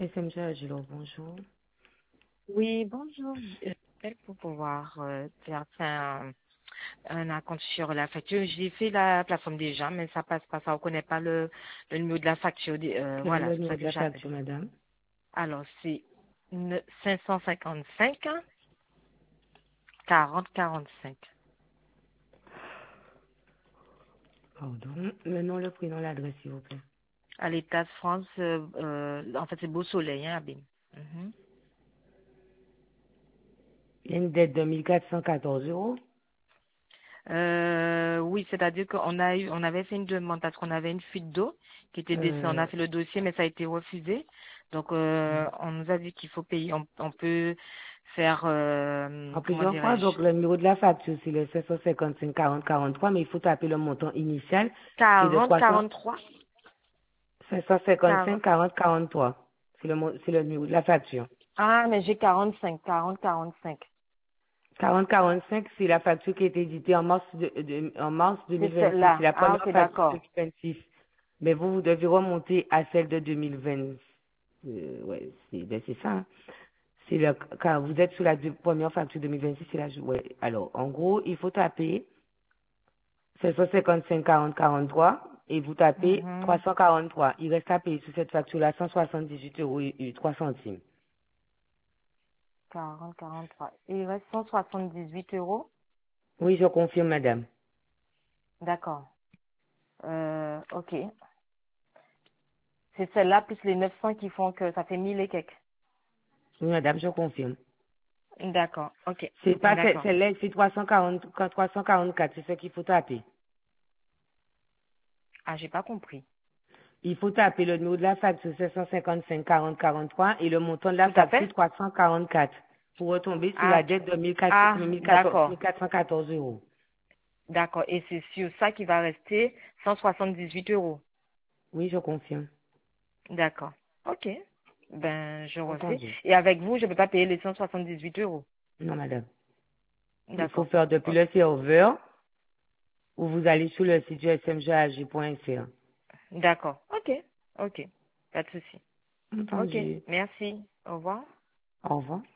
SMG Agilo, bonjour. Oui, bonjour. J'appelle pour pouvoir faire un acompte sur la facture. J'ai fait la plateforme déjà, mais ça passe pas, ça ne reconnaît pas le numéro de la facture. Quel est Voilà, le c'est pour numéro ça de que la j'appelle. facture, madame? Alors, c'est 555 40 45. Pardon. Le nom, le prénom, l'adresse, s'il vous plaît. À l'État de France, en fait, c'est Beau Soleil, hein, Abim. Mhm. Il y a une dette de 1414 euros. Oui, c'est-à-dire on avait fait une demande parce qu'on avait une fuite d'eau qui était descendue. On Euh, a fait le dossier, mais ça a été refusé. Donc, on nous a dit qu'il faut payer. On peut faire, en comment plusieurs fois, dirais-je, donc le numéro de la facture, c'est le 755 40 43, mais il faut taper le montant initial qui est de 40, 300, 43, 555 40. 40 43. C'est le numéro de la facture. Ah, mais j'ai 45, 40, 45. 40 45, c'est la facture qui a été éditée en mars, en mars C'est 2026. C'est celle-là. la Ah, première ok, facture de d'accord. 2026. Mais vous devez remonter à celle de 2020. Ouais, c'est ça, hein. C'est le, quand vous êtes sur la première facture 2026, c'est la, ouais. Alors, en gros, il faut taper 755 40 43 et vous tapez Mhm. 343. Il reste à payer sur cette facture-là 178 euros et 3 centimes. 40, 43. Il reste 178 euros. Oui, je confirme, madame. D'accord. Ok. C'est celle-là plus les 900 qui font que ça fait 1000 et quelques. Oui, madame, je confirme. D'accord, ok, C'est pas d'accord. celle-là, c'est 340, 344, c'est ce qu'il faut taper. Ah, j'ai pas compris. Il faut taper le numéro de la facture 755 40 43 et le montant de la Tout à facture fait? 344 pour retomber sur Ah, la dette de d'accord, 1414 euros. d'accord. Et c'est sur ça qui va rester 178 euros. Oui, je confirme. D'accord, ok. Ben, je refais. Entendu. Et avec vous, je ne peux pas payer les 178 euros. Non, madame. Il faut D'accord. faire depuis Ok. le serveur ou vous allez sur le site du smgag.fr. D'accord, ok, ok. Pas de souci. Ok, Entendu. merci. Au revoir. Au revoir.